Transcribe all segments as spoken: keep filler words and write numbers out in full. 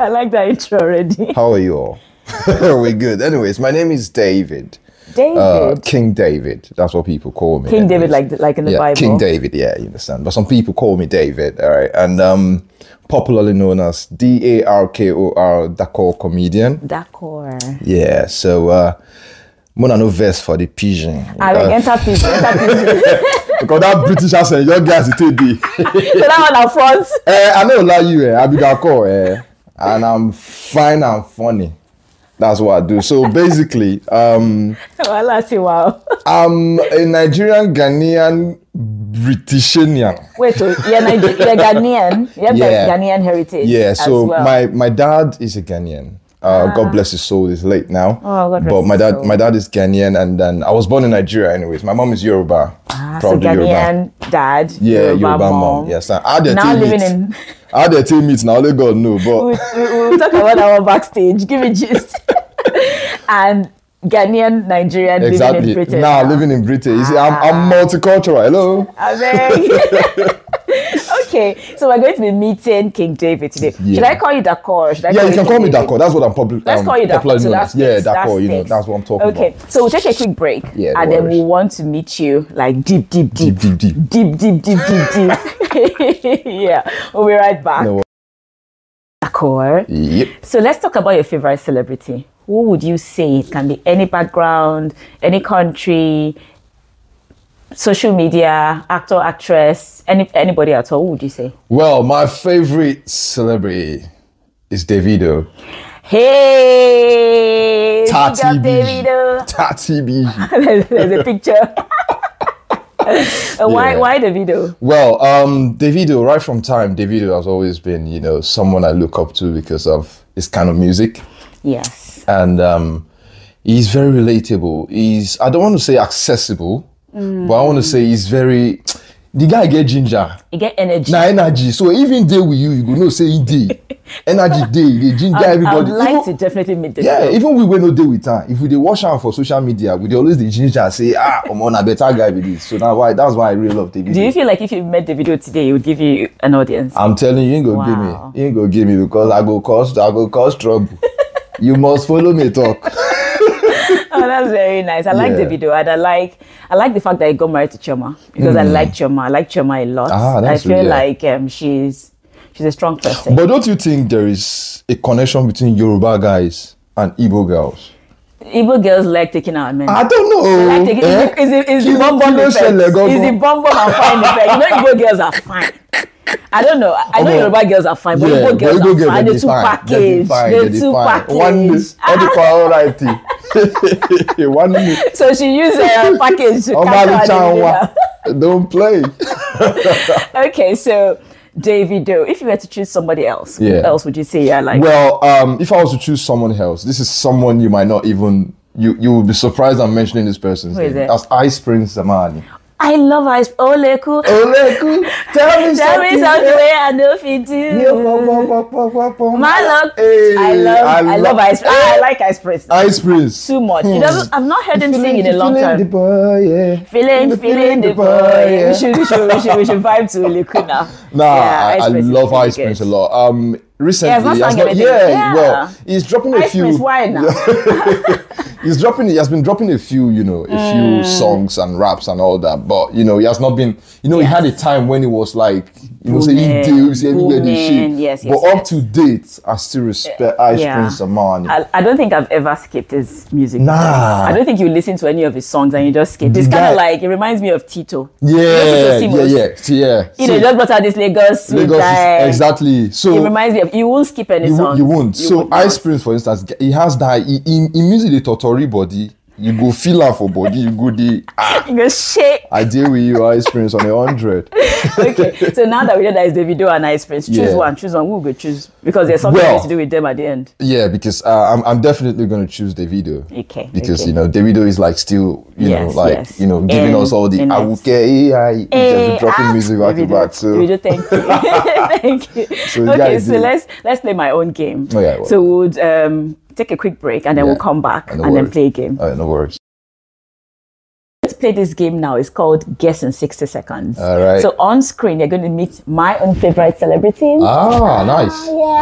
I like that intro already. How are you all? We're good. Anyways, my name is David. David. Uh, King David. That's what people call me. King anyways. David, like like in the yeah, Bible. King David, yeah, you understand. But some people call me David, all right? And um, popularly known as D A R K O R, Dakor comedian. Dakor. Yeah, so uh, Mona no verse for the pigeon. I mean, Uh, enter pigeon, enter pigeon. because that British accent, your guys, it take me. So that one up front. Eh, I know like you, eh, I be Dakor, eh, and I'm fine and funny. That's what I do. So basically, um, Well, I see, wow. I'm a Nigerian Ghanaian Britishanian. Wait, so you're, Niger- you're Ghanaian. You have Yeah. Ghanaian heritage. Yeah, as so well. my, my dad is a Ghanaian. Uh, God bless his soul, he's late now. Oh, God But rest my his dad, soul. my dad is Ghanaian, and then I was born in Nigeria. Anyways, my mom is Yoruba. Ah, so Proudly Yoruba. Ghanaian dad, Yeah, Yoruba, Yoruba mom. mom. Yes, I had their Now team living meet. in. I had their team meet now. Only God know, we, but we, we'll talk about our backstage. Give me gist. And Ghanaian, Nigerian, living in exactly Britain. now living in Britain. You see, I'm, I'm multicultural. Hello. I beg. Okay, so we're going to be meeting King David today. Yeah. Should I call you Dakor? Should I Yeah, you can King call me David? Dakor. That's what I'm probably. Let's um, call you Dakor. popularly So known that's as. Yeah, fixed. Dakor. That's You know, fixed. that's what I'm talking Okay, about. so we'll take a quick break, Yeah, no and then worries. we want to meet you like deep, deep, deep, Deep, deep, deep. deep, deep, deep, deep, deep. Yeah, we'll be right back. No. Dakor. Yep. So let's talk about your favorite celebrity. Who would you say? It can be any background, any country, social media, actor, actress, any anybody at all. Who would you say? Well, my favorite celebrity is Davido. Hey, Tati big up B. Davido. Tati B. there's, there's a picture. Uh, Why? Yeah. Why the video? Well, um, Davido, right from time, Davido has always been, you know, someone I look up to because of his kind of music. Yes. And um, he's very relatable. He's, I don't want to say accessible, but I want to say he's very, the guy get ginger. You get energy. Na energy. So even day with you, you go know say he day. Energy day, they ginger I, I everybody. would like even, to definitely meet the yeah, video. even we wey no dey with her. If we dey watch am for social media, we dey always dey ginger and say, ah, omo na better guy be this. So now why that's why I really love Davido. Do you feel like if you met the video today, it would give you an audience? I'm telling you, you ain't gonna Wow. give me. You ain't gonna give me because I go cause I go cause trouble. You must follow me talk. Oh, that's very nice. I like Yeah. the video, and I like I like the fact that he got married to Choma because I like Choma. I like Choma a lot. Ah, that's I feel really- yeah. like um, she's she's a strong person. But don't you think there is a connection between Yoruba guys and Igbo girls? Igbo girls like taking our men. I don't know. Like taking, eh? is, it, is, it, is Kí- the bum bum kí ló effect? ṣẹlẹ̀ Is gangan? the bum bum and fine effect? You know, Igbo girls are fine. I don't know. I know Omo. Yoruba girls are fine, but Yeah, Igbo but girls Igbo are girls, fine. they They're too fine. packaged. They're They're fine. too They're One day, packaged. all the priority. One day. So she used a package to Oh, capture Mali her Chanwa. video. Don't play. Okay, so Davido, if you were to choose somebody else, who Yeah. else would you say you're like? Well, um, if I was to choose someone else, this is someone you might not even you you will be surprised I'm mentioning this person's Who is name. it? That's Ice Prince Zamani. I love Ice Oleku. Oleku, tell me Tell me something where I know if you do. My luck. Hey, I love I, I love love- Ice I like Ice Prince. Ice Prince. Too much. He doesn't I've not heard him sing in a long Feeling the time. boy, yeah. Feeling, feeling the boy. We should, we should, we should, we should vibe to Oleku now. Nah, Yeah, I, Ice I Prince is love pretty Ice good. Prince a lot. Um, recently, He has not he has sung not- anything. yeah, Yeah. well, he's dropping a Ice few. Prince, why now? He's dropping. He has been dropping a few, you know, a few Mm. songs and raps and all that. But you know, he has not been. You know, he had a time when he was like, you know, saying he Booming, did everywhere they shit. booming, yes, yes, But up yes. to date, I still respect Ice Yeah. Prince Zamani. I, I don't think I've ever skipped his music. Nah. I don't think you listen to any of his songs and you just skip. The It's kind guy- of like, it reminds me of Tito. Yeah, You know yeah, Tito Simos? yeah, See, yeah. You know, See, just brought out this Lagos sweet Lagos is- guy. exactly. So It reminds me of, you won't skip any you, songs. you won't. You so would Ice not. Prince, for instance, he has that. He, he, he music the Totori body. You go feel am for body. You go the. Ah, You go shit. I deal with you, Ice Prince, on a hundred. Okay, so now that we know that it's Davido and Ice Prince, choose Yeah. one. Choose one. Who will go choose? Because there's something Well- else to do with them at the end. Yeah, because uh, I'm I'm definitely gonna choose Davido. Okay. Because okay. you know Davido is like still you Yes, know like yes. you know giving In- us all the in it. awuke A I, just Eh, dropping ah, music back to Davido, back. So Davido, thank you. Thank you. So you okay, guys so do. let's let's play my own game. Oh, yeah, well. So we'll um, take a quick break and then Yeah. we'll come back No and then worries. play a game. uh, no worries. Let's play this game now. It's called Guess in sixty seconds. All right. So on screen, you're going to meet my own favorite celebrities. Ah, nice. Yeah.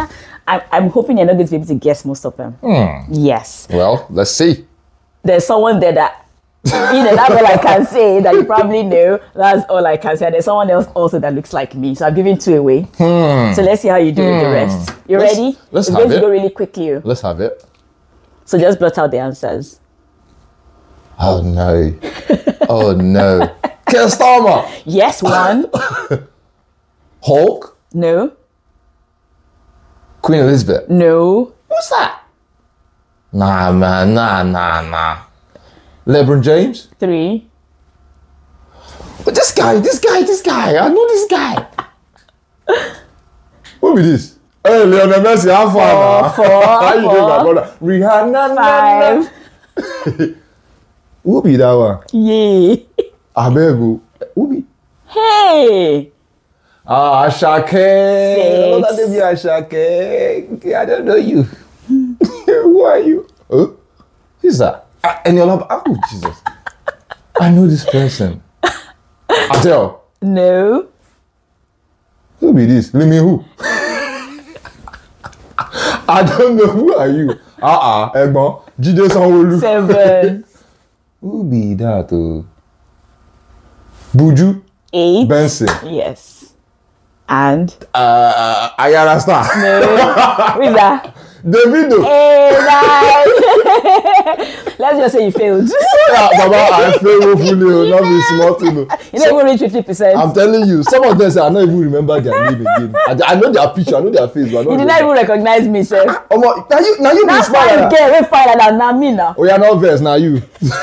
I, I'm hoping you're not going to be able to guess most of them. Hmm. Yes. Well, let's see. There's someone there that, you know, that's all I can say, that you probably know. That's all I can say. There's someone else also that looks like me. So I've given two away. Hmm. So let's see how you do with the rest. You Let's- ready? let's It's have going to it. go really quickly. oh. Let's have it. So just blot out the answers. Oh no. Oh no. Keir Starmer. Yes, one. Hulk. No. Queen Elizabeth. No. What's that? Nah, man. Nah, nah, nah. LeBron James. Three. But this guy, this guy, this guy. I know this guy. What be this? Hey, Lionel Messi, how far now? Four, How you doing, my four, brother? Rihanna. Five. Who be that one? Yay. I beg you. Who be? Hey. Ah, Ashake. Six. What that be Ashake? I don't know you. Who are you? Huh? Who's that? Ah, Eniola. Oh, Jesus. I know this person. Adele. No. Who be this? Let me who? I don't know. Who are you? Ah, ah, Egbon. Jide Sanwo-Olu. Seven. Who be that? Oh? Buju. Eight. Benson. Yes. And Uh, Ayara Star. no. Who's that? Davido. Hey, nice. Let's just say you failed. Yeah, Baba, I fail woefully. Not be smart, you know. You don't even reach fifty percent. I'm telling you, some of them say I don't even remember their name again. I, I know their picture, I know their face, but I don't You did remember. not even recognize me, sir. Omo, now you, now you be That's smart. fine, Like that. girl. We fine than now me now. Oh, you're not verse, now you.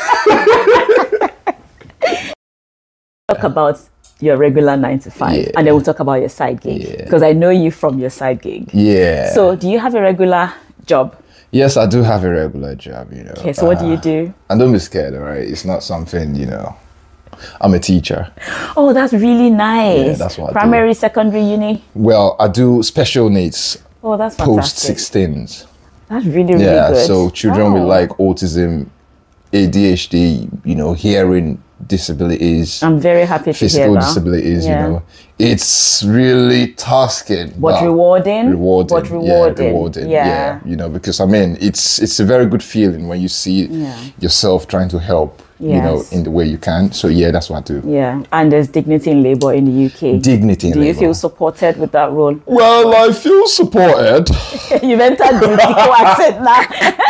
Talk about your regular nine to five, Yeah. and then we'll talk about your side gig Yeah. because I know you from your side gig. Yeah. So, do you have a regular job? yes, I do have a regular job, you know. Okay, so what do you do? And don't be scared, all right? It's not something, you know. I'm a teacher. Oh, that's really nice. Yeah, that's what I do. Primary, secondary, uni. Well, I do special needs Oh, that's post fantastic. sixteens. That's really, really Yeah, good. so children with Oh. like autism, A D H D, you know, hearing disabilities, I'm very happy to physical hear that. disabilities, Yeah. you know. It's really tasking. But rewarding. Rewarding. But rewarding. Yeah, rewarding. Yeah. Yeah. You know, because I mean it's it's a very good feeling when you see Yeah. yourself trying to help, you know, Yes. in the way you can. So yeah, that's what I do. Yeah, and there's dignity in labor in the U K. Dignity in Do you labour. feel supported with that role? Well, I feel supported. You've entered the Tico accent now.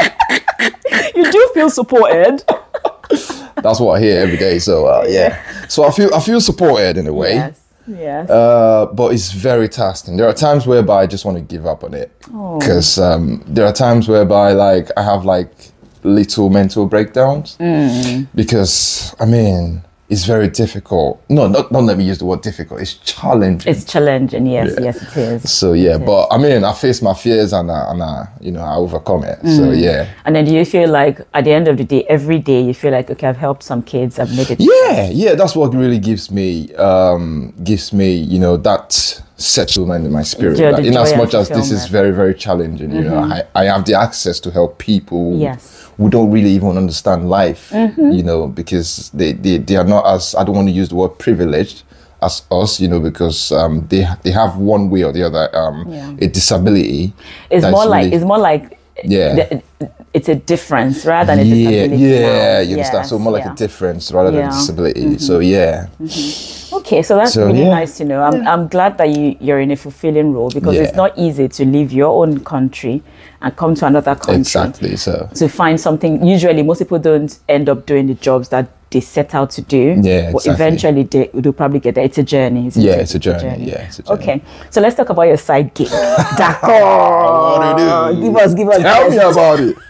You do feel supported. That's what I hear every day. So uh, yeah. So I feel I feel supported in a way. Yes. Yes. Uh, but it's very tasking. There are times whereby I just want to give up on it Oh. because um, there are times whereby like I have like little mental breakdowns Mm. because I mean it's very difficult. No, not don't let me use the word difficult. It's challenging. It's challenging. Yes. Yeah. Yes, it is. so yeah, but I mean I face my fears and I, and I, you know I overcome it. Mm. So yeah. And then do you feel like at the end of the day, every day you feel like, okay, I've helped some kids, I've made it. Yeah, yeah, that's what really gives me um gives me, you know, that settlement in my spirit. Joy- Like, the in joy as and much as this is fulfillment. very, very challenging, you know, I, I have the access to help people Yes. who don't really even understand life, you know, because they, they, they are not as, I don't want to use the word privileged as us, you know, because um they they have one way or the other um Yeah. a disability. It's that's more like really- it's more like Yeah. the- it's a difference rather than a yeah, disability. yeah, now. you understand. So more like yeah. a difference rather Yeah. than disability. So yeah. Okay, so that's So, really yeah. nice to know. I'm, I'm glad that you, you're in a fulfilling role because it's Yeah. not easy to leave your own country and come to another country Exactly. So to find something. Usually, most people don't end up doing the jobs that they set out to do. Yeah, But exactly. eventually, they will probably get there. It's a journey. Isn't Yeah, it? it's a journey. Yeah, it's a journey. Okay, so let's talk about your side gig. D'accord. What do you do? Give us, give us. Tell give me us. about it.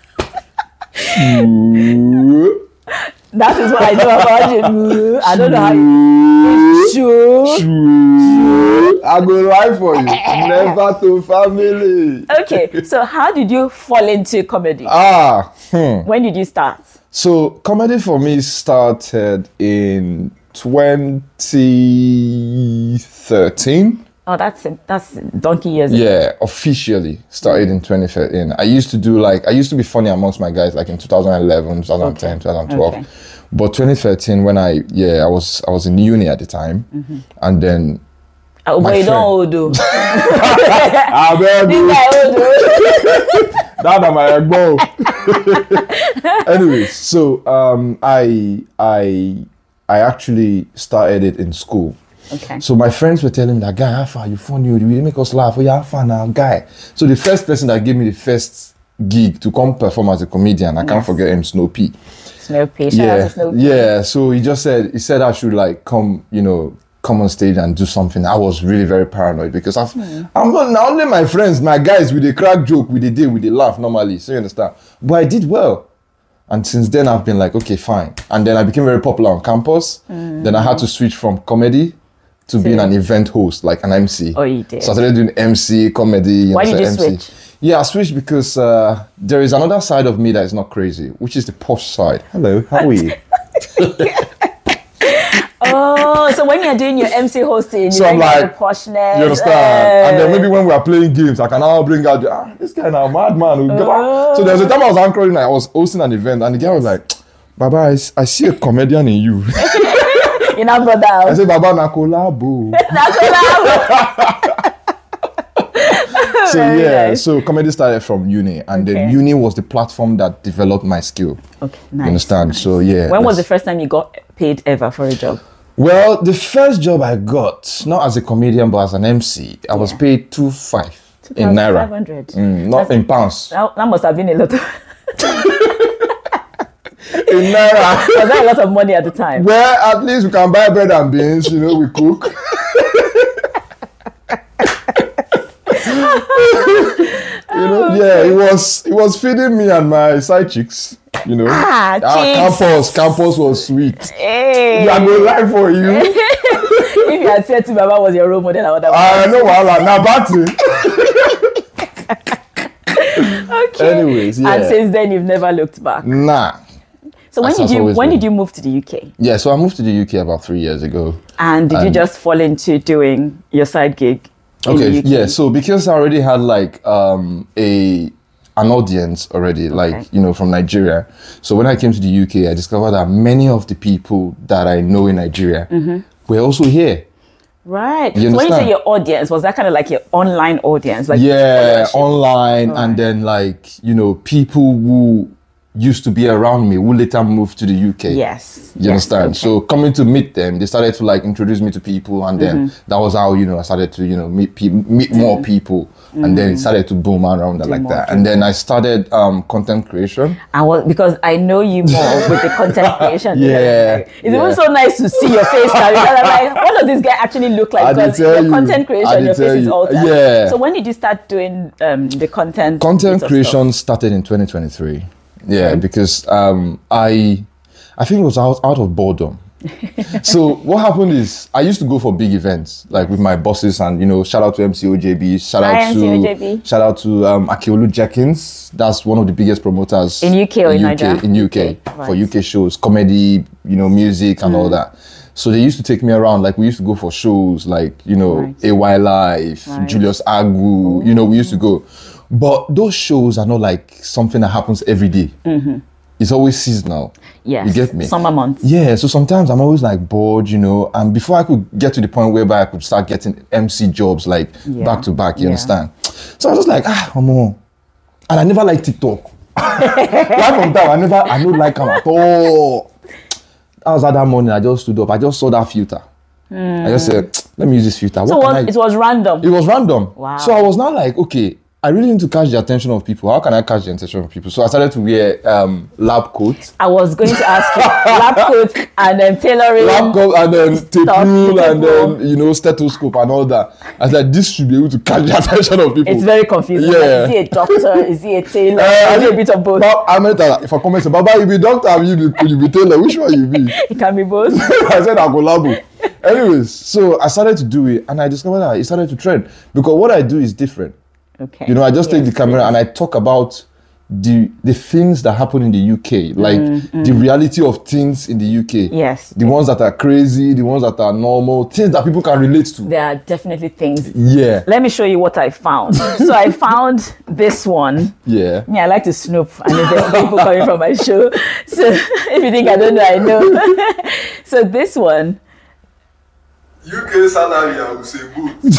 Shoo, That is what I know about you. I don't know how you. Sure. shoo. I go lie for you. Never to family. Okay, so how did you fall into comedy? Ah, hmm. When did you start? So comedy for me started in twenty thirteen. Oh, that's that's donkey years ago. Yeah, officially started in twenty thirteen. I used to do like, I used to be funny amongst my guys like in two thousand eleven, twenty ten, twenty twelve. Okay. But twenty thirteen when I, yeah, I was I was in uni at the time. Mm-hmm. And then Oh, My but you don't friend. old though. Ah, baby. This guy old though. That am my egbo. Anyways, so um, I I I actually started it in school. Okay. So my friends were telling me that, guy, how far you funny? You really make us laugh. Oh, yeah, how far now, guy? So the first person that gave me the first gig to come perform as a comedian, I can't Yes. forget him, Snowpy. Snowpy. Shout out Yeah, to Snowpy. yeah. So he just said he said I should like come, you know, come on stage and do something. I was really very paranoid because I've, I'm not not only my friends, my guys with the crack joke, with the day, with the laugh normally. So you understand. But I did well, and since then I've been like, okay, fine. And then I became very popular on campus. Then I had to switch from comedy to being an event host, like an M C. Oh, you did. So I started doing M C, comedy. You Why know, did so you M C. switch? Yeah, I switched because uh, there is another side of me that is not crazy, which is the posh side. Hello, how are you? Oh, so when you're doing your M C hosting, you So I'm bring out like, the poshness. You understand? And then uh, maybe when we are playing games, I can now bring out, the, ah, this guy now, madman. who give out." So there was a time I was anchoring, I was hosting an event, and the guy was like, Baba, I, s- I see a comedian in you. you know, brother. I said, Baba, na collabo. So Very yeah, nice. so comedy started from uni, and then Okay. uni was the platform that developed my skill. Okay, nice. You understand? So yeah. When was the that's- first time you got paid ever for a job? Well, the first job I got, not as a comedian but as an M C, I was Yeah. paid two five in naira. five hundred. Mm, not in pounds. That, that must have been a lot. Of, In naira. was that a lot of money at the time? Well, at least we can buy bread and beans, you know, we cook. you know, yeah, it was it was feeding me and my side chicks, you know. Ah, Our chicks. campus, campus was sweet. Hey. Yeah, I go lie for you. If you had said to Baba was your role model, I would have. I know wahala, na batty. Okay. Anyways, yeah. And since then, you've never looked back. Nah. So when That's did has you always when been. did you move to the U K? Yeah, so I moved to the U K about three years ago. And did you And- just fall into doing your side gig? in the Okay, U K? yeah. So because I already had like um a an audience already, like Okay. you know, from Nigeria. So when I came to the U K, I discovered that many of the people that I know in Nigeria were also here. Right. You So when you say understand? your audience, was that kind of like your online audience? Like Yeah, followership? online, Alright. and then like you know, people who used to be around me who later moved to the U K. Yes. You yes, understand? okay. So coming to meet them, they started to like introduce me to people, and then Mm-hmm. that was how you know I started to you know meet pe- meet more people, and then it started to boom around that like more, that. do And then I started um, content creation. I was because I know you more with the content creation. Yeah, Like, it's yeah. even so nice to see your face now. Because I'm like, what does this guy actually look like? I did Because tell your you. content I creation, did your face tell is you. altered. Yeah. So when did you start doing um, the content? Content bit of creation started in twenty twenty-three. Yeah, because um, I I think it was out, out of boredom. So what happened is I used to go for big events like with my bosses, and you know, shout out to M C O J B, shout Hi, out M C O J to B. shout out to um, Akiolu Jenkins. That's one of the biggest promoters In U K or in U K, Nigeria? in U K Okay, for right. Mm. U K shows, comedy, you know, music and all that. So they used to take me around. Like we used to go for shows like you know Right. A Y Life, Right. Julius Agu. You know, we used to go. But those shows are not like something that happens every day. It's always seasonal. Yes. You get me? Summer months. Yeah, so sometimes I'm always like bored, you know, and before I could get to the point whereby I could start getting M C jobs like Yeah. back to back, you Yeah. understand? So I was just like, ah, Omo. And I never liked TikTok. Right from time, I never, I don't like them at all. I was at that morning, I just stood up, I just saw that filter. I just said, let me use this filter. So What was, can I- it was random. it was random. Wow. So I was now like, okay, I really need to catch the attention of people. How can I catch the attention of people? So I started to wear um, lab coats. I was going to ask you lab coat and then tailoring. Lab coat and then tape Stuff, rule tape and rule. then, you know, stethoscope and all that. I was like, this should be able to catch the attention of people. It's very confusing. Yeah. Like, is he a doctor? Is he a tailor? Uh, is he a bit of both? But I meant that if I come and say, Baba, you be doctor, you be, you be tailor, which one you be? It can be both. I said, I'll go labo. Anyways, so I started to do it and I discovered that it started to trend because what I do is different. Okay. You know, I just take Yes, the camera yes. and I talk about the the things that happen in the U K, like the reality of things in the U K. Yes. The ones that are crazy, the ones that are normal, things that people can relate to. There are definitely things. Yeah. Let me show you what I found. So I found this one. Yeah. Yeah, I like to snoop and investigate people coming from my show. So if you think I don't know, I know. So this one, U K salary, I would say good.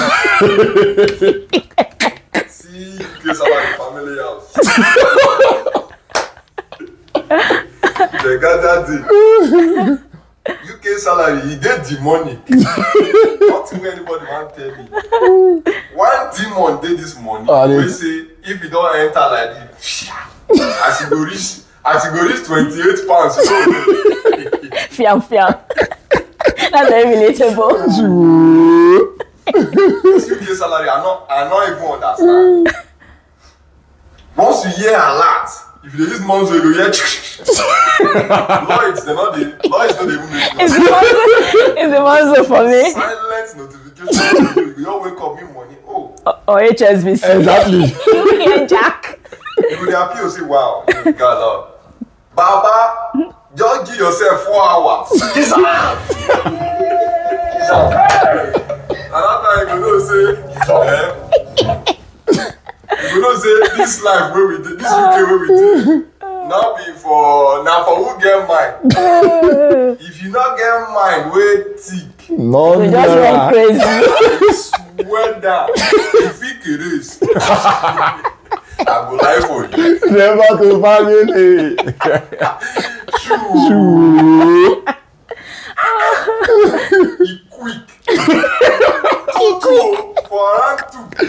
See U K salary, family house. They got that thing. U K salary, he get the money. Nothing where anybody want tell me. One demon did this money. Oh, we say if you don't enter like this, as you go reach, as you go reach twenty-eight pounds, you know. Fiam fiam. That's very relatable. This U K salary, I not, I not even understand. Once you hear a lot, if you use months, you go hear. Lloyds, they're not the Lloyds, don't even make It's the monzo, it's the monzo for me. silent notification. You don't wake up, me money. Oh, Or, or H S B C. Exactly. You hear Jack. you go there, appeal, say, wow, you got love. Baba, just give yourself four hours. Kiss out. Kiss out. Another time, you know, say, eh, you know, say, this life where we did, this U K where we did, now be for, now for who get mind. If you not get mind, wait, thick. No, We just went no. crazy. Swear down. If it is, I go lie for you. Never to family. True. He quick. He quick. For around two.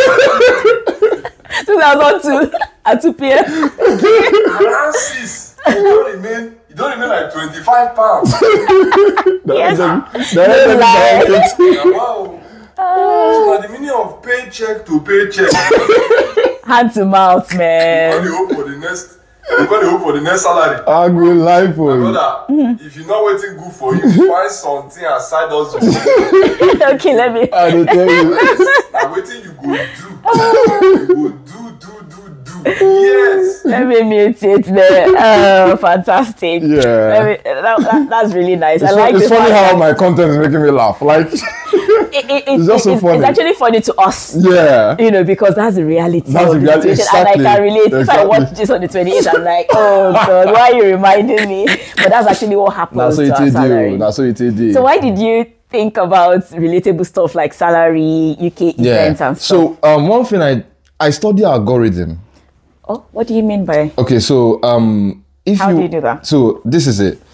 two thousand two at two p m Around six. You don't remain, you don't remain like twenty-five pounds. Yes. That's lie. Wow. So the meaning of paycheck to paycheck. Hand to mouth, You man. got the hope for the next. You got the hope for the next salary. I go lie for you. Brother, if you're not waiting good for you, find something aside us. Okay, let me. I dey tell you. I'm waiting you go do. You go do, do, do, do. Yes. Let me mute it there. Oh, fantastic. Yeah. Let me, that, that, that's really nice. It's, I like fu- it's the funny fact how my content is making me laugh. Like, it, it, it's just so it's, funny. it's actually funny to us. yeah. You know, because that's the reality That's of the the reality, situation. And I exactly, can relate. If I exactly. watch this on the twenty-eighth, I'm like, oh God, why are you reminding me? But that's actually what happens That's what to it our did. salary. That's what it did. So why did you think about relatable stuff like salary, U K events and stuff? So um, one thing I I study algorithm. Oh, what do you mean by? Okay, so um, if How you do you do that? So this is it.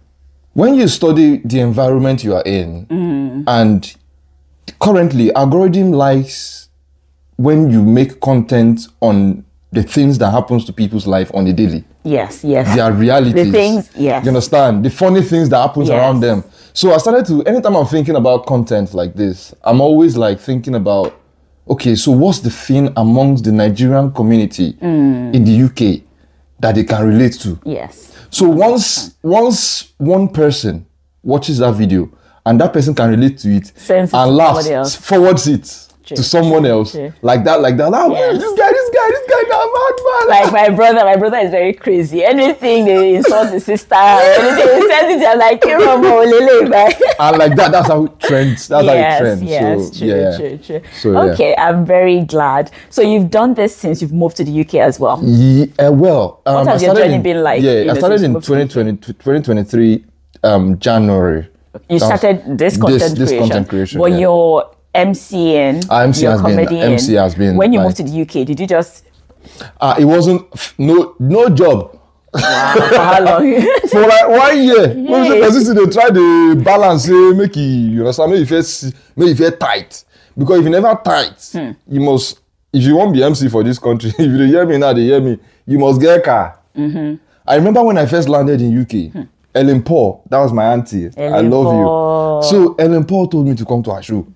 When you study the environment you are in, Mm. and currently algorithm likes when you make content on the things that happens to people's life on a daily. Yes, yes. Their realities. The things, yes. You understand? The funny things that happens Yes. around them. So I started to, anytime I'm thinking about content like this, I'm always like thinking about, okay, so what's the thing amongst the Nigerian community Mm. in the U K that they can relate to? Yes. So once once one person watches that video and that person can relate to it Sends it to and laughs, somebody else. forwards it True, to someone else, true. like that, like that. Ah, Yes. this guy, this guy, this guy, that madman. Like my brother, my brother is very crazy. Anything they insult his sister, anything he says it, I'm like, Kiromo, Lele, bye. And like that, that's how it trends. That's how it Yes, trends. yes, so, true, yeah. true, true. So, yeah. Okay, I'm very glad. So you've done this since you've moved to the U K as well. Yeah, uh, well, um, What has I your started journey in, been like, Yeah, you know, I started since in you moved to the twenty twenty, twenty twenty-three um, January. You That was- started this content this, this creation. content creation. But yeah. your MCing, Ah, MC your has been- comedy M C has been, When you like- moved to the U K, did you just Ah, it wasn't no no job. wow, for how long? For like one year, when the Yay. person say they try the balance, say make it, you understand, make it first, make it first tight. Because if you never tight, Hmm. you must. If you want be M C for this country, if you dey hear me now, they hear me. You must get a car. Mm-hmm. I remember when I first landed in U K, Ellen Paul, that was my auntie. I Ellen love Paul. you. So Ellen Paul told me to come to her show.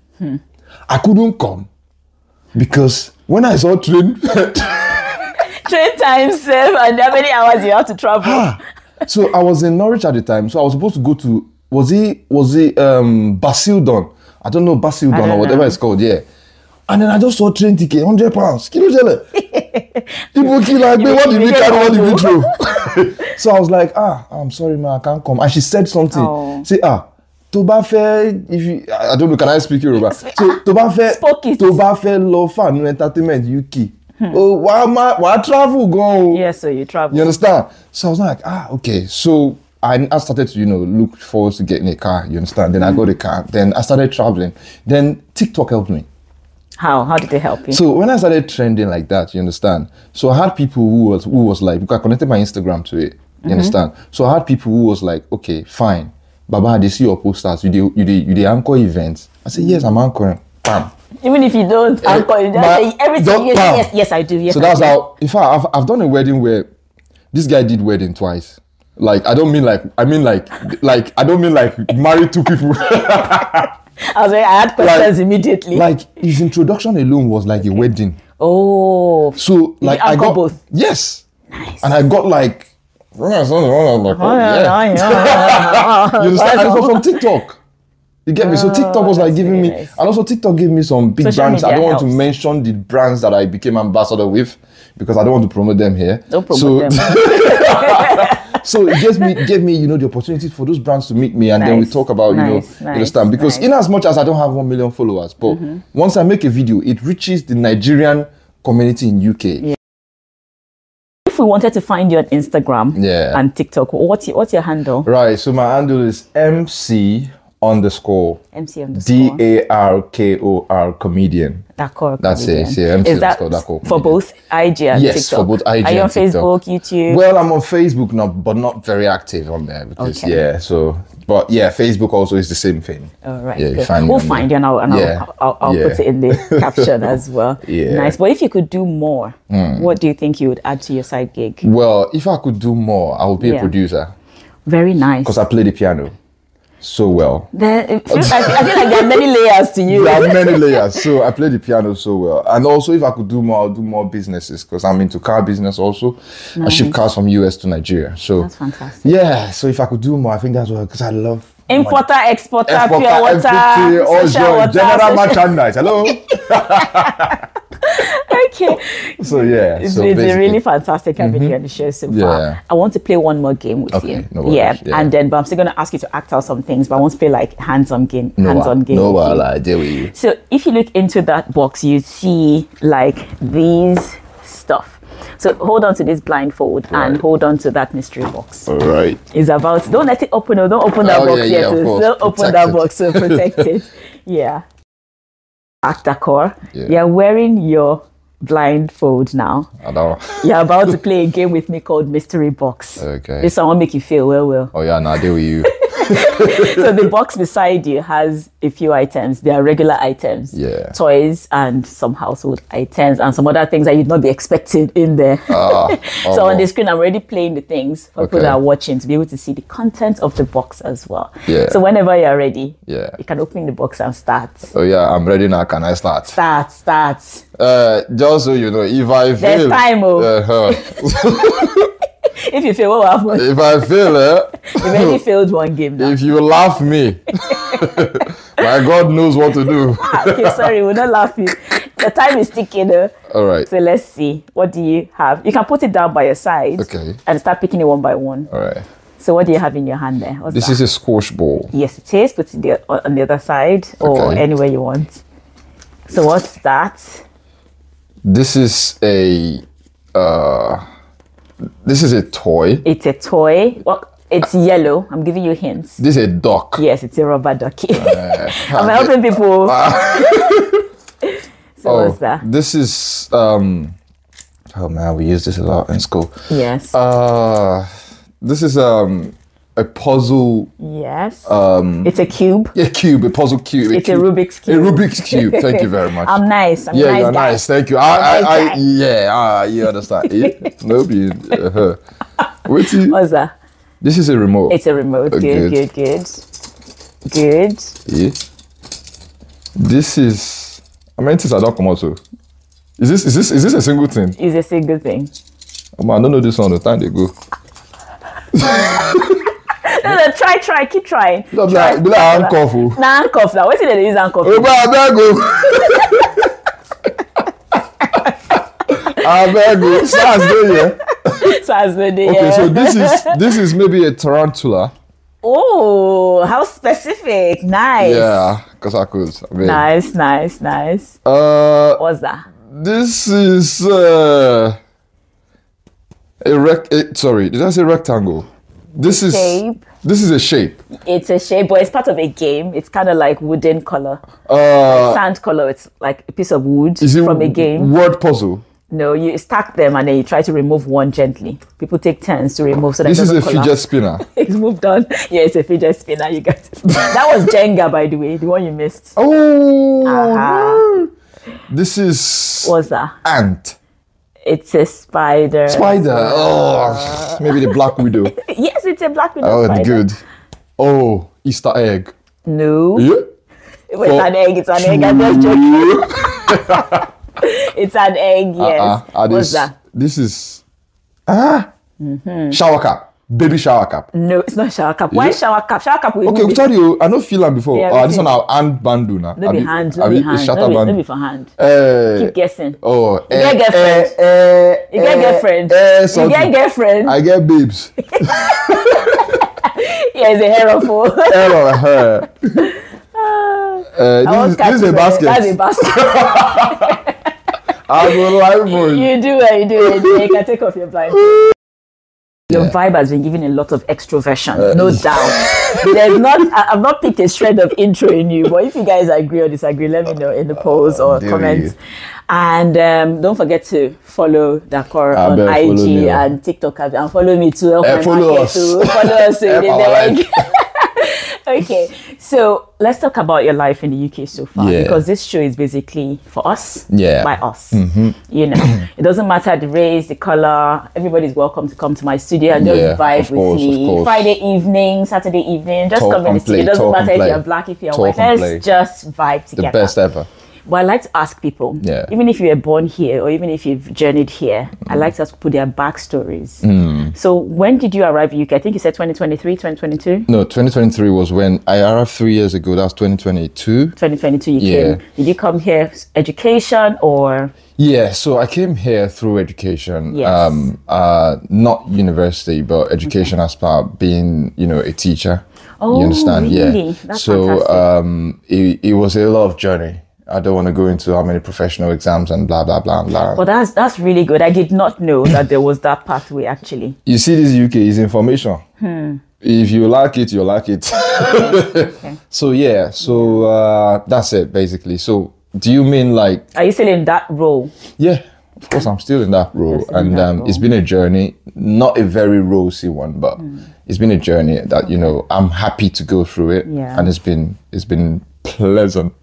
I couldn't come because when I saw train. Train time save and how many hours you have to travel? So I was in Norwich at the time, so I was supposed to go to was he was he um Basildon? I don't know Basildon don't or whatever know. it's called, yeah. And then I just saw train ticket, hundred pounds. Kilo jele. People kill like me. You- What did you we get carry? What did we humble. throw? So I was like, ah, I'm sorry, man, I can't come. And she said something. Oh. Say, ah, tó bá fẹ́, if you, I I don't know, can I speak Yoruba? So tó bá fẹ́, Spoke it. tó bá fẹ́ lọ fà ní entertainment U K. Oh, why am I? Why travel go? Yes, so you travel. You understand? So I was like, ah, okay. So I, I started to, you know, look forward to getting a car, you understand? Then I got a car. Then I started traveling. Then TikTok helped me. How? How did they help you? So when I started trending like that, you understand? So I had people who was who was like, because I connected my Instagram to it, you Mm-hmm. understand? So I had people who was like, okay, fine. Baba, they see your posters, you do you do you do anchor events. I said, yes, I'm anchoring. Bam. Even if you don't, Eh, anchor, you just my- say everything. don't- Yes, bam. yes, yes, I do. Yes, So I that's do. how, in fact, I've, I've done a wedding where this guy did wedding twice. Like, I don't mean like, I mean like, like, I don't mean like married two people. I was like, I had questions immediately. Like, his introduction alone was like a wedding. oh, So, like, you I anchor got, both? Nice. Nice. And I got like, like, oh, Oh, yeah. yeah, yeah. You understand? And it was from TikTok. You get me? So TikTok was like that's giving really me, nice. and also TikTok gave me some big Social brands. I media don't want to helps. mention the brands that I became ambassador with because I don't want to promote them here. Don't promote so, them. so it gave me, gave me, you know, the opportunity for those brands to meet me, and then we Nice, talk about, you know, nice, you nice, understand? Because nice. in as much as I don't have one million followers, but once I make a video, it reaches the Nigerian community in U K. If we wanted to find you on Instagram Yeah. and TikTok, what's your, what's your handle? Right. So my handle is M C underscore M C underscore. D A R K O R comedian. Dakor That's comedian. it, yeah, M C Is that underscore Dakor for comedian. both I G and Yes, TikTok? for both I G Are you on and TikTok. Facebook, YouTube? Well, I'm on Facebook now, but not very active on there because Okay. yeah. So, but yeah, Facebook also is the same thing. All right, Yeah, you good. find me we'll on find there. you and I'll, and Yeah, I'll, I'll, I'll yeah. put it in the caption as well. Yeah. Hmm. Nice. But if you could do more, what do you think you would add to your side gig? Well, if I could do more, I would be Yeah. a producer Very nice. because I play the piano so well. There, it feels, I, feel, I feel like there are many layers to you. There are many layers. So I play the piano so well. And also, if I could do more, I'll do more businesses because I'm into car business also. I ship cars from U S to Nigeria. So That's fantastic. yeah. So if I could do more, I think that's what because I love Importer, exporter, Exporter, pure water, everything, all social your water. general social- merchandise. Hello. Okay. So yeah. It's so been basically- really fantastic having you on the show so far. Yeah. I want to play one more game with Okay, you. no worries, yeah. yeah. And then, but I'm still going to ask you to act out some things, but I want to play like hands-on game. No, hands-on game. no, with you. I deal with you. So if you look into that box, you see like these stuff. So hold on to this blindfold and Right. hold on to that mystery box. All right. It's about, don't let it open, oh, don't open that Oh, box yeah, yet. yeah, of oh, course. Don't open Protect that it. box, so protect it. Yeah. Actor, Yeah. you're wearing your blindfold now. I don't. You're about to play a game with me called Mystery Box. Okay. This one will make you feel well, well. Oh yeah, no, I deal with you. So the box beside you has a few items. They are regular items. Yeah. Toys and some household items and some other things that you'd not be expecting in there. Ah, So oh. on the screen, I'm already playing the things for people Okay. that are watching to be able to see the content of the box as well. Yeah. So whenever you're ready, Yeah. you can open the box and start. Oh yeah, I'm ready now. Can I start? Start, start. Uh, just so you know, if I fail, time, oh. uh-huh. If you feel what will happen, if I fail, eh, you've already failed one game now. if you laugh me, my God knows what to do. Okay, sorry, we're not laughing. The time is ticking. Uh, All right. so let's see. What do you have? You can put it down by your side. Okay. And start picking it one by one. All right. So what do you have in your hand there? What's This that? is a squash ball. Yes, it is. Put it there on the other side or Okay. anywhere you want. So what's that? This is a. Uh, this is a toy. It's a toy. Well, it's yellow. I'm giving you hints. This is a duck. Yes, it's a rubber ducky. Uh, I'm helping people. So oh, what's that? this is um. Oh man, we use this a lot in school. Yes. Uh, this is um a puzzle. yes. Um. It's a cube. A cube, a puzzle cube. It's a cube. Rubik's A cube. Rubik's cube. Thank you very much. I'm nice. I'm yeah, nice you're guy. nice. Thank you. I, I, nice I, guy. yeah, ah, you understand. Yeah, maybe. Uh, wait, you- What's that? this is a remote. It's a remote. Oh, Good, good. good, good. Good. Yeah. This is. I mean, this I don't come out to. Is this is this is this a single thing? It's a single thing. Oh, man, I don't know this one. The time they go. No, no, try, try, keep trying. Be like, Try, be like try, handcuff. oh. Nah, handcuff now. What's it they use handcuff? Oh, but I beg you. I beg you. Sounds good, yeah. So as the day, Okay, yeah. so this is this is maybe a tarantula. Oh, how specific. Nice. Yeah, because I could. I mean, Nice, nice, nice. Uh, What's that? this is uh, a rect. A, sorry, did I say rectangle? This is Shape. this is a shape. It's a shape, but it's part of a game. It's kind of like wooden color, Uh, sand color. It's like a piece of wood is it from a game. word puzzle? No, you stack them and then you try to remove one gently. People take turns to remove so that This it is a doesn't collapse. fidget spinner. It's moved on. Yeah, it's a fidget spinner. You got it. That was Jenga, by the way, the one you missed. Oh, Uh-huh. no. This is What's that? ant. It's a spider. Spider. Oh, maybe the Black Widow. Yes, it's a black widow Oh, spider. good. Oh, Easter egg. No, Yeah. it's an egg. It's an egg. I'm just joking. It's an egg. Yes. Uh, uh, What's this, that? This is ah shower cap, baby shower cap. No, it's not shower cap. Why Yeah. shower cap? Shower cap. will Okay, even we be- tell you, I know feel am before. Yeah, oh, we this feel- one our hand bandu now. No be hand. No Abi- be abi hand. shatter No be, no bandu. be for hand. Eh, Keep guessing. Oh, You get girlfriend. You get girlfriend. Eh, You something. get girlfriend. I get babes. Yeah, it's a hair of all. Error, her. Uh, I won't this, is, this is a catch you, basket. That's a basket. I will lie for you. You do it. You do it. You can take off your blind. Your vibe has been given a lot of extroversion, Uh, no doubt. There's not, I, I've not picked a shred of intro in you, but if you guys agree or disagree, let me know in the polls or dear comments. you. And um, don't forget to follow Dakor I on better follow me, I G oh. and TikTok and follow me too. Help Eh, my follow market us. too. Follow us in Help the our leg. life. Okay, so let's talk about your life in the U K so far, Yeah. because this show is basically for us, Yeah. by us. You know, it doesn't matter the race, the color. Everybody's welcome to come to my studio and just Yeah, vibe of with course, of me. course. Friday evening, Saturday evening, just Talk come in the and studio. It play, doesn't talk matter and if you're play. black, if you're Talk white. and Let's play. just vibe The together. best ever. But I like to ask people, Yeah. even if you were born here or even if you've journeyed here, I like to put their backstories. Mm. So when did you arrive in U K? I think you said twenty twenty-three, twenty twenty-two? No, twenty twenty-three was when I arrived three years ago. That's twenty twenty-two. twenty twenty-two you Yeah. came. Did you come here s- education or Yeah, so I came here through education. Yes. Um, uh, not university, but education as part being, you know, a teacher. Oh, you understand? really? Yeah. That's so fantastic. um, it, it was a lot of journey. I don't want to go into how many professional exams and blah blah blah blah. Well, that's that's really good. I did not know that there was that pathway actually. You see, this U K is information. If you like it, you like it. Okay. So yeah, so uh, that's it basically. So do you mean like Are you still in that role? yeah? Of course, I'm still in that role, still in and that um, role. it's been a journey, not a very rosy one, but it's been a journey that you know I'm happy to go through it, Yeah. and it's been it's been pleasant.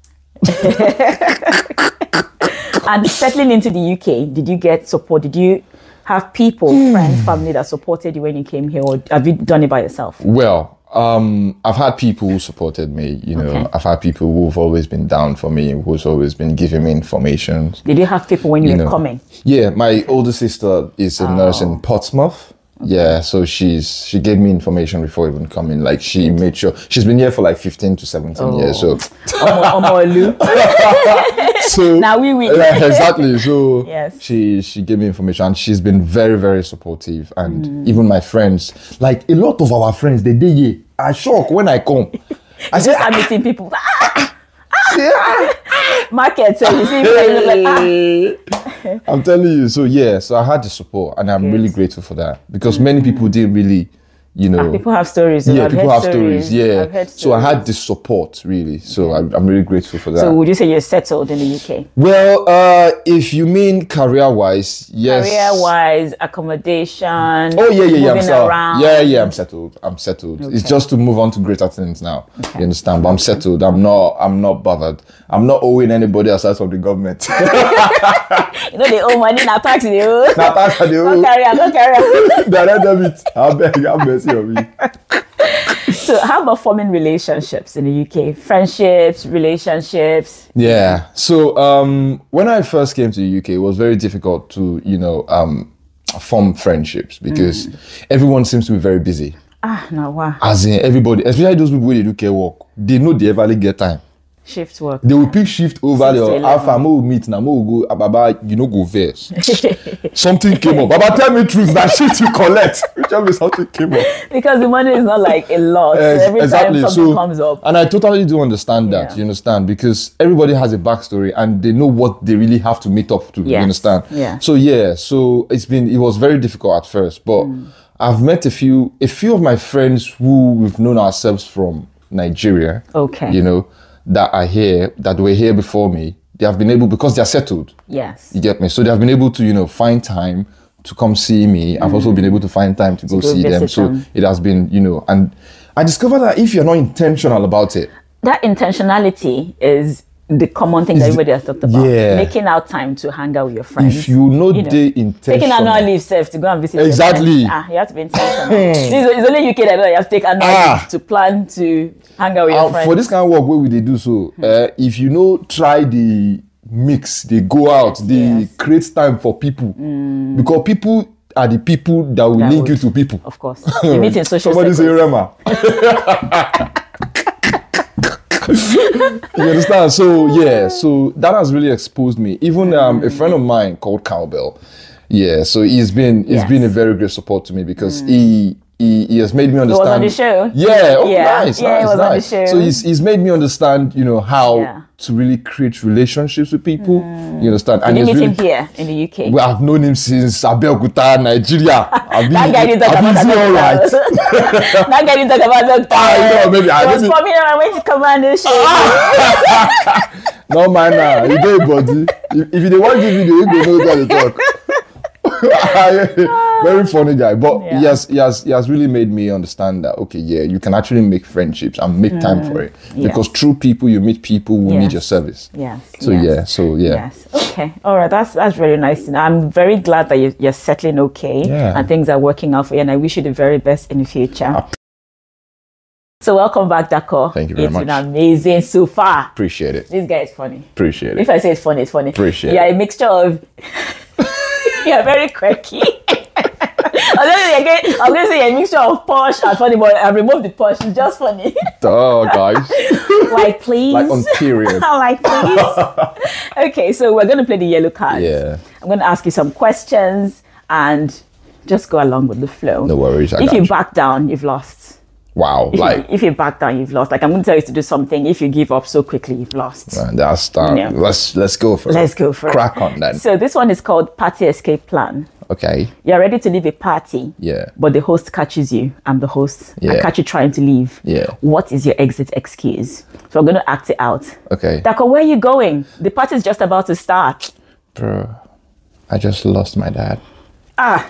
And settling into the U K, did you get support? Did you have people, Hmm. friends, family that supported you when you came here, or have you done it by yourself? Well, um, I've had people who supported me. You know, Okay. I've had people who've always been down for me, who's always been giving me information. Did you have people when you, You were know. coming? Yeah, my older sister is a nurse in Portsmouth. Yeah, so she's she gave me information before even coming. Like she made sure she's been here for like fifteen to seventeen years. So Omo, Omo Olu. so Now we we. yeah, exactly. So Yes. she she gave me information and she's been very very supportive. And Mm. even my friends, like a lot of our friends, they did here. I shock when I come. I I said, just am meeting people. Ah, "Ah, market, so you see, people, you're like, ah. I'm telling you. So yeah, so I had the support, and I'm Good. really grateful for that because many people didn't really, you know. People have stories. though. yeah, I've people heard have stories. Yeah. I've heard So I had stories. the support really. So I'm, I'm really grateful for that. So would you say you're settled in the U K? well, uh, if you mean career-wise, yes. Career-wise, accommodation. Oh yeah, yeah, yeah. I'm moving settled. around. Yeah, yeah. I'm settled. I'm settled. It's Okay. just to move on to greater things now. You understand? But I'm settled. I'm not. I'm not bothered. I'm not owing anybody aside from the government. You know they owe money now, tax they owe. Now that's how they Don't owe. carry on, don't carry on. Direct debit. I beg. Have mercy on me. So how about forming relationships in the U K? Friendships, relationships. Yeah. So um, when I first came to the U K, it was very difficult to, you know, um, form friendships because everyone seems to be very busy. Ah, no, wow. As in everybody, especially those people who do care work, they know they ever get time. Shift work. They will pick shift over Six to the eleven. alpha. Mo will meet now. Mo will go. Baba, you know, go verse. Something came up. Baba, tell me truth. That shit you collect. Tell me something came up. Because the money is not like a lot. So Ex- every time something comes up. And I totally do understand that, Yeah. you understand, because everybody has a backstory and they know what they really have to meet up to, you Yes. understand? Yeah. So yeah, so it's been, it was very difficult at first, but I've met a few a few of my friends who we've known ourselves from Nigeria. Okay. You know, that are here, that were here before me. They have been able, because they're settled. Yes. You get me? So they have been able to, you know, find time to come see me. I've also been able to find time to, to go, go see them. So them. It has been, you know, and I discovered that if you're not intentional about it. That intentionality is the common thing that everybody has talked about. Yeah. Making out time to hang out with your friends. If you know, you know the intention. Taking annual leave self to go and visit exactly. your friends. Ah, you have to be intentional. It's only U K that you have to take annual ah. leave to plan to hang out with your uh, friends. For this kind of work, where would they do so? Uh, if you know, try the mix, they go out, they yes. create time for people. Mm. Because people are the people that will that link would, you to people. Of course. You meet in social Somebody circles. say Rema. You understand? So yeah, so that has really exposed me. Even um, a friend of mine called Cowbell, yeah. So he's been he's yes. been a very great support to me because mm. he, he he has made me understand. He was on the show. Yeah, oh, yeah, nice, yeah, nice, he was nice. on the show. So he's he's made me understand, you know, how yeah. to really create relationships with people. Mm. You understand? Did and you meet really, him here in the U K? Well, I've known him since Abeokuta, Nigeria. I've that guy didn't talk about that. All right. That guy didn't talk about that. I know, maybe. It I was maybe. for me when I went to command the show. No, man, nah. You do it, buddy. If, if you don't want to video, you go know how to talk. Very funny guy, but yeah. he has he has he has really made me understand that okay, yeah, you can actually make friendships and make mm. time for it yes. because through people you meet people who yes. need your service. Yes. So yes. yeah, so yeah. Yes. Okay. All right. That's that's really nice. I'm very glad that you're, you're settling okay yeah. and things are working out for you, and I wish you the very best in the future. Uh, So welcome back, Dako. Thank you very it's much. It's been amazing so far. Appreciate it. This guy is funny. Appreciate it. If I say it's funny, it's funny. Appreciate yeah, it. Yeah, a mixture of... You're very quirky. I was going to say a mixture of posh and funny, but I removed the posh. It's just funny. Oh, guys. Like, please. Like on period. Like, please. Okay, so we're going to play the yellow cards. Yeah. I'm going to ask you some questions and just go along with the flow. No worries. I if got you, you back down, you've lost. Wow. If, like you, if you back down, you've lost. Like, I'm going to tell you to do something. If you give up so quickly, you've lost. Man, that's that. Yeah. Let's let's go for let's it. Let's go for Crack it. Crack on then. So this one is called Party Escape Plan. Okay. You're ready to leave a party. Yeah. But the host catches you. I'm the host. Yeah. I catch you trying to leave. Yeah. What is your exit excuse? So I'm going to act it out. Okay. Dako, where are you going? The party is just about to start. Bro, I just lost my dad. Ah.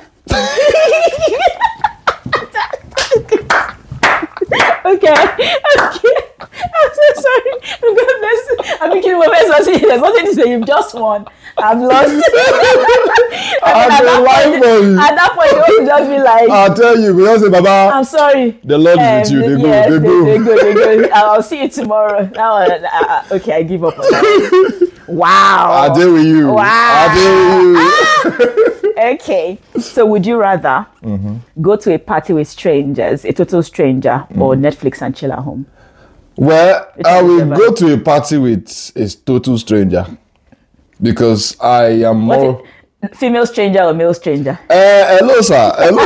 Okay. Okay. I'm so sorry. I'm gonna bless. I'm thinking of myself. There's nothing to say. You've just won. I've lost. I've been lying for you. At that point, you will just be like, I'll tell you. We don't say, Baba. I'm sorry. The Lord um, is with you. They yes, go. They, they go. They go. They go. I'll see you tomorrow. Now, uh, uh, okay, I give up on that. Wow. I'll deal with you. Wow. I'll deal with you. Okay. So, would you rather mm-hmm. go to a party with strangers, a total stranger, mm-hmm. or Netflix and chill at home? Well, I will go to a party with a total stranger because I am more. It, female stranger or male stranger? Uh, hello, sir. Hello.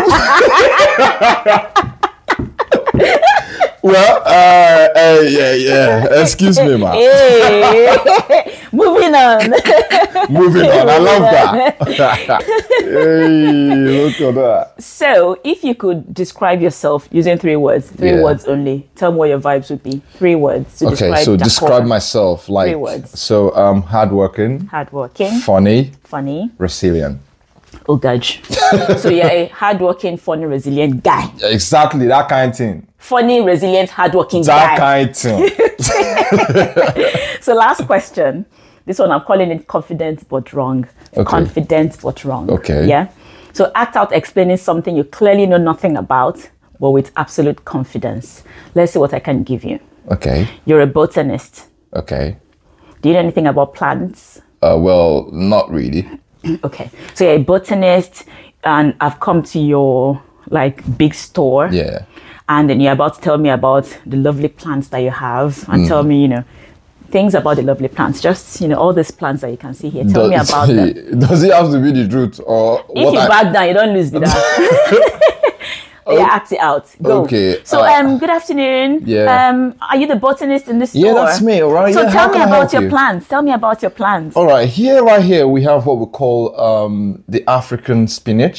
Well, uh, uh, yeah, yeah. Excuse me, ma. Hey. Moving on. Moving on. I love that. Hey, look at that. So, if you could describe yourself using three words, three yeah. words only, tell me what your vibes would be. Three words to okay, describe. Okay, so Dako. describe myself like. Three words. So, um, hardworking. Hardworking. Funny. Funny. Resilient. Oh, gosh. So you're a hardworking, funny, resilient guy. Exactly, that kind of thing. Funny, resilient, hardworking that guy. That kind of thing. So last question. This one I'm calling it confident but wrong. Okay. Confident but wrong. Okay. Yeah. So act out explaining something you clearly know nothing about, but with absolute confidence. Let's see what I can give you. Okay. You're a botanist. Okay. Do you know anything about plants? Uh, well, not really. Okay. So you're a botanist and I've come to your like big store. Yeah. And then you're about to tell me about the lovely plants that you have and mm. tell me, you know, things about the lovely plants. Just, you know, all these plants that you can see here. Tell does, me about them. Does it have to be the truth? Or if what you I... back down, you don't lose the that. Yeah, act it out. Go. Okay. So, uh, um, good afternoon. Yeah. Um, are you the botanist in this store? Yeah, that's me. All right. So yeah, tell me about your you? plants. Tell me about your plants. All right. Here, right here, we have what we call um, the African spinach.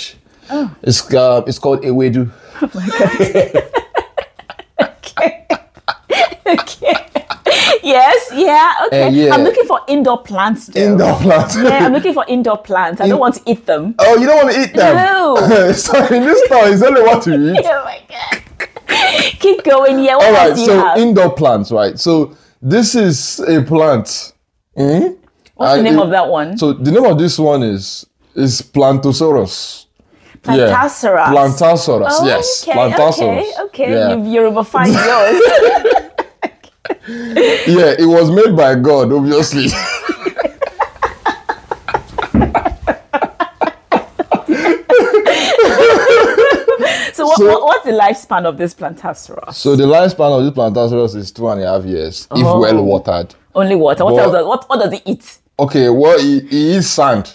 Oh. It's uh, it's called Ewedu. Oh my God. Okay. Okay. Yes, yeah, okay. Uh, yeah. I'm looking for indoor plants though. Indoor plants. Yeah, I'm looking for indoor plants. I don't want to eat them. Oh, you don't want to eat them? No. So in this store, it's only what you eat. Oh my God. Keep going. Yeah, what All else right, do you so have? indoor plants, right? So this is a plant. Mhm. What's the And name it- of that one? So the name of this one is is Plantosaurus. Plantasaurus. Plantasaurus, Oh, yes. okay, Plantasaurus. okay, okay. Yeah. You've Yoruba-fied yours. Yeah, it was made by God, obviously. So, what, So- what, what's the lifespan of this Plantasaurus? So the lifespan of this Plantasaurus is two and a half years, if Oh. well watered. Only water. What But- else? Does, what, what does it eat? Okay, well, he, he is sand.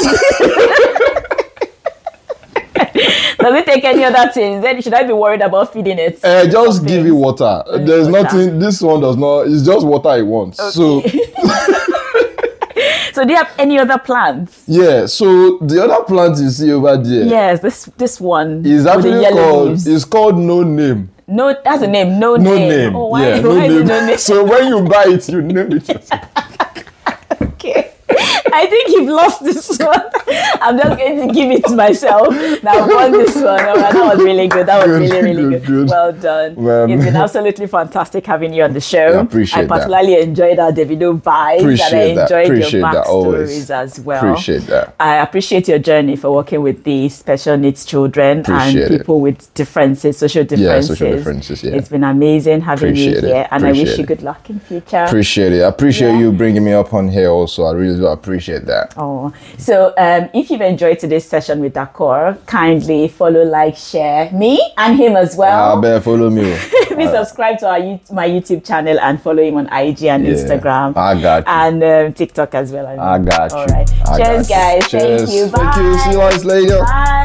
Does it take any other things? Then should I be worried about feeding it? Uh, just Something. give it water. Only There's water. nothing. This one does not. It's just water it wants. So So, do you have any other plants? yeah. So the other plant you see over there is Yes, this this one. is with the actually yellow called. leaves. It's called no name. No, that's a name. No, No name. name. Oh, why, yeah, why no is it name. no name? So when you buy it, you name it yourself. Okay. I think you've lost this one. I'm just going to give it to myself. Now, I won this one. Oh, that was really good. That was Good, really, really good, good. good. Well done. Well, It's been absolutely fantastic having you on the show. Yeah, appreciate I particularly enjoyed our Davido vibes. Appreciate and I that. enjoyed Appreciate your that always. backstories as well. Appreciate that. I appreciate your journey for working with the special needs children Appreciate and it. people with differences, social Yeah, differences. social differences. Yeah. It's been amazing having Appreciate you it. here, and I wish Appreciate you it. good luck in future. Appreciate it. I appreciate Yeah. you bringing me up on here. Also, I really do appreciate that. Oh, so um, if you've enjoyed today's session with Dakor, kindly follow, like, share me and him as I well. better follow me. Please subscribe to our you- my YouTube channel and follow him on I G and Yeah, Instagram. I got you. And um, TikTok as well. I, I got you. All right. I Cheers, got you. guys. Cheers. Thank you. Bye. Thank you. See you guys later. Bye.